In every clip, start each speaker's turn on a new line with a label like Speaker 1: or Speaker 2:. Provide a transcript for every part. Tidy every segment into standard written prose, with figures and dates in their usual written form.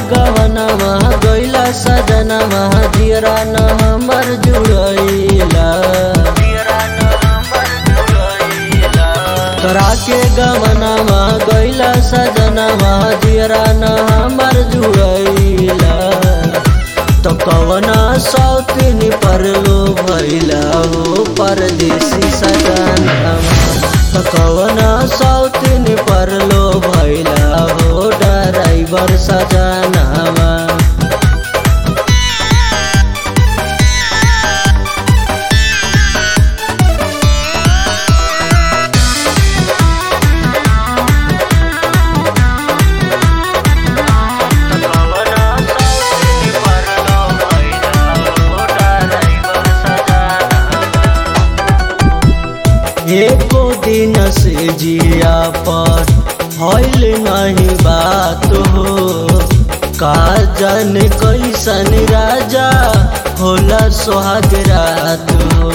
Speaker 1: गवनवा गइला सजनवा जियरा न हमर जुड़ैला करा के गवनवा गइला सजनवा जियरा न हमर जुड़ैला तो कवना सौतीन परलो भइला हो परदेसी सजनवा तो कवना सौतीन परलो भइला हो ड्राइवर सजनवा एको दिन से जिया पर भइल नहीं बात हो का जाने कैसन राजा होला सोहाग रात हो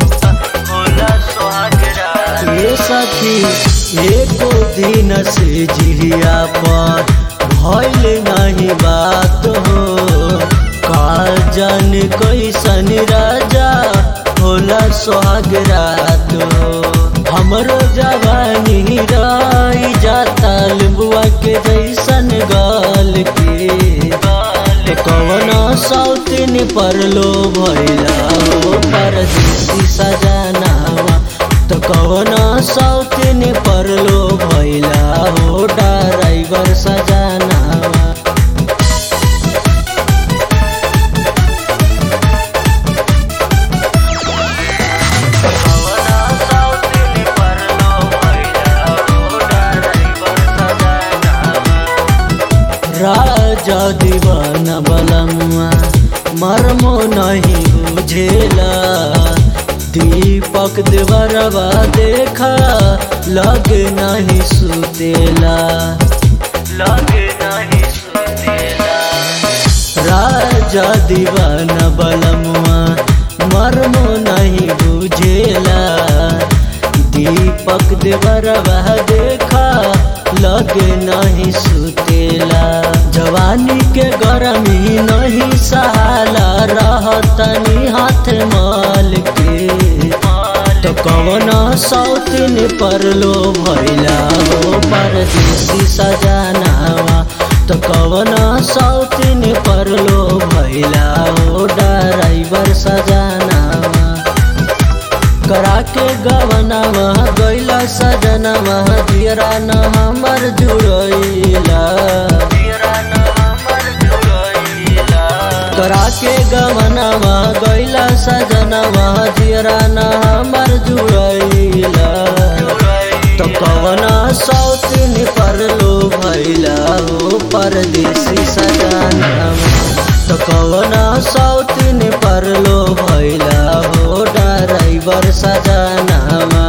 Speaker 1: ये सखी एको दिन से जिया पर भइल नहीं बात हो का जाने कैसन राजा होला सोहाग रात हो हमरो जवानी राई जाता लिंबुआ के जैसन गाल के कवना सौतीन परलो भइला हो परदेसी सजनवा तो कवना सौतीन परलो भइला हो ड्राइवर सजनवा राजा दीवाना बलमुआ मर्मो नहीं बुझेला दीपक देवरवा देखा लग नहीं सुतेला राजा दीवाना बलमुआ मर्मो नहीं बुझेला दीपक देवरवा देखा लगे नहीं सुतेला जवानी के गरमी नहीं सहाला रहतनी हाथ माल के तो कवना सौतीन परलो भइला हो परदेसी सजनवा तो कवना सौतीन परलो भइला हो ड्राइवर सजनवा करा के गवनवा गइला सजनवा जियरा न हमर जुड़ैला करा के गवनवा गइला सजनवा जियरा न हमर जुड़ैला तो कवना सौतीन परलो भइला हो परदेसी सजनवा तो कवना सौतीन परलो भइला हो ड्राइवर सजनवा।